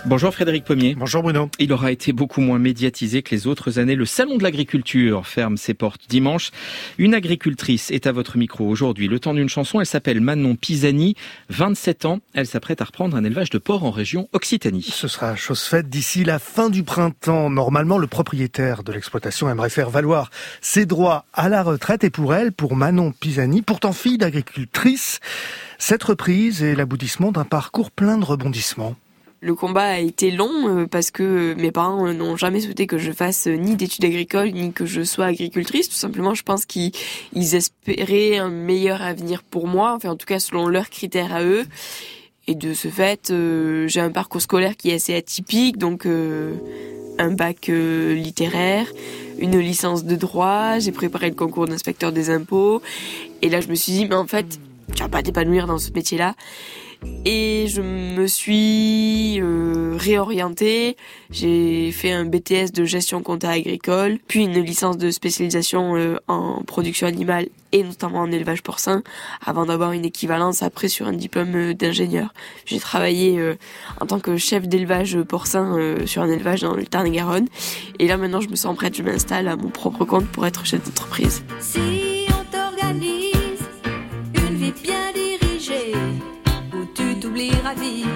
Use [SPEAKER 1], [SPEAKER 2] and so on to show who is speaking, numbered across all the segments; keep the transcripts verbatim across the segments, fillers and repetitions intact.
[SPEAKER 1] Bonjour Frédéric Pommier.
[SPEAKER 2] Bonjour Bruno.
[SPEAKER 1] Il aura été beaucoup moins médiatisé que les autres années. Le Salon de l'agriculture ferme ses portes dimanche. Une agricultrice est à votre micro aujourd'hui. Le temps d'une chanson, elle s'appelle Manon Pisani, vingt-sept ans. Elle s'apprête à reprendre un élevage de porcs en région Occitanie.
[SPEAKER 2] Ce sera chose faite d'ici la fin du printemps. Normalement, le propriétaire de l'exploitation aimerait faire valoir ses droits à la retraite. Et pour elle, pour Manon Pisani, pourtant fille d'agricultrice, cette reprise est l'aboutissement d'un parcours plein de rebondissements.
[SPEAKER 3] Le combat a été long parce que mes parents n'ont jamais souhaité que je fasse ni d'études agricoles ni que je sois agricultrice. Tout simplement, je pense qu'ils espéraient un meilleur avenir pour moi, enfin en tout cas selon leurs critères à eux. Et de ce fait, euh, j'ai un parcours scolaire qui est assez atypique, donc euh, un bac euh, littéraire, une licence de droit, j'ai préparé le concours d'inspecteur des impôts. Et là, je me suis dit, mais en fait, tu vas pas t'épanouir dans ce métier-là. Et je me suis euh, réorientée, j'ai fait un B T S de gestion compta agricole, puis une licence de spécialisation euh, en production animale et notamment en élevage porcin, avant d'avoir une équivalence après sur un diplôme d'ingénieur. J'ai travaillé euh, en tant que chef d'élevage porcin euh, sur un élevage dans le Tarn-et-Garonne, et là maintenant je me sens prête, je m'installe à mon propre compte pour être chef d'entreprise.
[SPEAKER 4] Si on t'organise une vie bien dirigée, tu t'oublieras vite.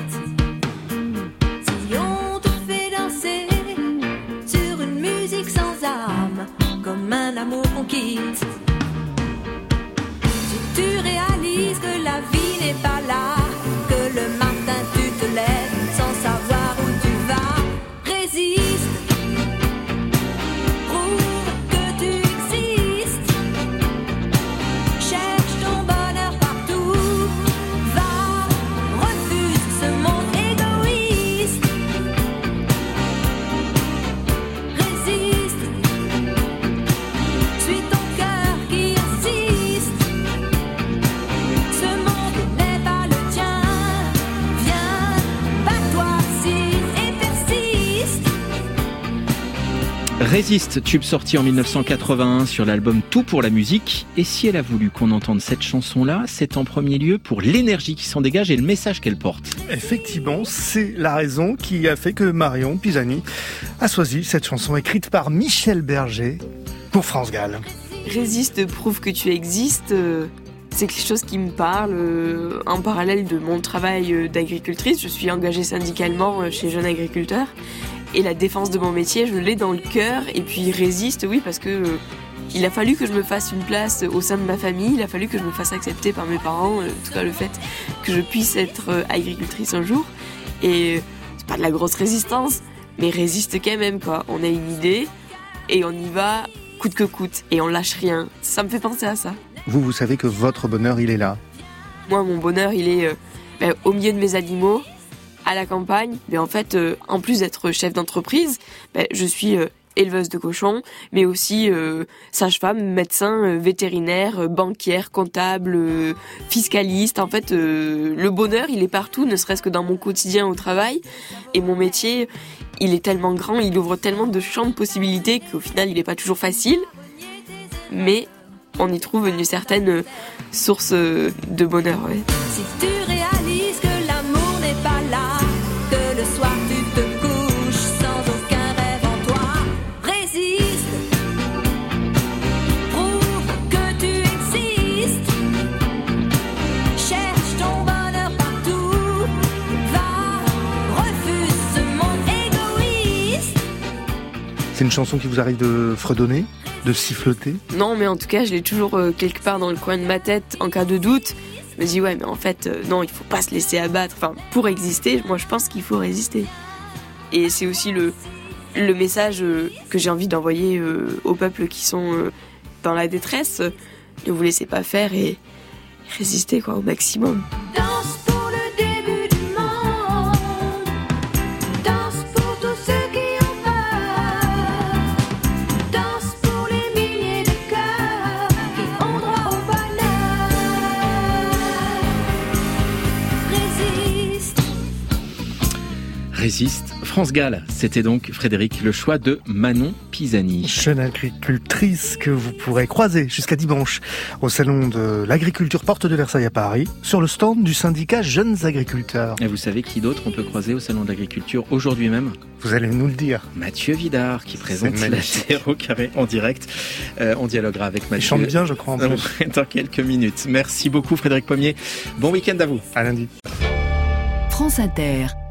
[SPEAKER 4] Si on te fait danser sur une musique sans âme, comme un amour qu'on quitte. Si tu réalises que la vie n'est pas là, que le matin tu te lèves sans savoir où tu vas, résiste. Prouve que tu existes. Cherche ton bonheur partout.
[SPEAKER 1] Résiste, tube sorti en dix-neuf cent quatre-vingt-un sur l'album Tout pour la musique. Et si elle a voulu qu'on entende cette chanson-là, c'est en premier lieu pour l'énergie qui s'en dégage et le message qu'elle porte.
[SPEAKER 2] Effectivement, c'est la raison qui a fait que Marion Pisani a choisi cette chanson écrite par Michel Berger pour France Gall.
[SPEAKER 3] Résiste, prouve que tu existes. C'est quelque chose qui me parle. En parallèle de mon travail d'agricultrice, je suis engagée syndicalement chez Jeunes Agriculteurs. Et la défense de mon métier, je l'ai dans le cœur. Et puis résiste, oui, parce que euh, il a fallu que je me fasse une place au sein de ma famille. Il a fallu que je me fasse accepter par mes parents. Euh, en tout cas, le fait que je puisse être euh, agricultrice un jour. Et euh, c'est pas de la grosse résistance, mais résiste quand même, quoi. On a une idée et on y va coûte que coûte. Et on lâche rien. Ça me fait penser à ça.
[SPEAKER 2] Vous, vous savez que votre bonheur, il est là.
[SPEAKER 3] Moi, mon bonheur, il est euh, ben, au milieu de mes animaux, à la campagne. Mais en fait, euh, en plus d'être chef d'entreprise, ben, je suis euh, éleveuse de cochons, mais aussi euh, sage-femme, médecin, euh, vétérinaire, euh, banquière, comptable, euh, fiscaliste. En fait, euh, le bonheur, il est partout, ne serait-ce que dans mon quotidien au travail. Et mon métier, il est tellement grand, il ouvre tellement de champs de possibilités qu'au final, il n'est pas toujours facile. Mais on y trouve une certaine source de bonheur. Ouais.
[SPEAKER 4] Si tu réalises que l'amour n'est pas là, que le soir tu te couches sans aucun rêve en toi, résiste, prouve que tu existes, cherche ton bonheur partout, va, refuse ce monde égoïste.
[SPEAKER 2] C'est une chanson qui vous arrive de fredonner, de siffloter?
[SPEAKER 3] Non, mais en tout cas, je l'ai toujours euh, quelque part dans le coin de ma tête en cas de doute. Je me dis, ouais, mais en fait, euh, non, il faut pas se laisser abattre. Enfin, pour exister, moi, je pense qu'il faut résister. Et c'est aussi le, le message euh, que j'ai envie d'envoyer euh, aux peuples qui sont euh, dans la détresse. Ne vous laissez pas faire et résistez, quoi, au maximum.
[SPEAKER 4] Danse pour le début du monde, danse pour tous ceux qui ont peur, danse pour les milliers de cœurs qui ont droit au bonheur. Résiste.
[SPEAKER 1] résiste. France Gall, c'était donc Frédéric, le choix de Manon Pisani.
[SPEAKER 2] Jeune agricultrice que vous pourrez croiser jusqu'à dimanche au salon de l'agriculture Porte de Versailles à Paris, sur le stand du syndicat Jeunes Agriculteurs.
[SPEAKER 1] Et vous savez qui d'autre on peut croiser au salon de l'agriculture aujourd'hui même ?
[SPEAKER 2] Vous allez nous le dire.
[SPEAKER 1] Mathieu Vidard qui présente la Terre au carré en direct. Euh, on dialoguera avec Mathieu.
[SPEAKER 2] Il chante bien, je crois, en plus.
[SPEAKER 1] Dans quelques minutes. Merci beaucoup Frédéric Pommier. Bon week-end à vous.
[SPEAKER 2] À lundi.
[SPEAKER 5] France Inter.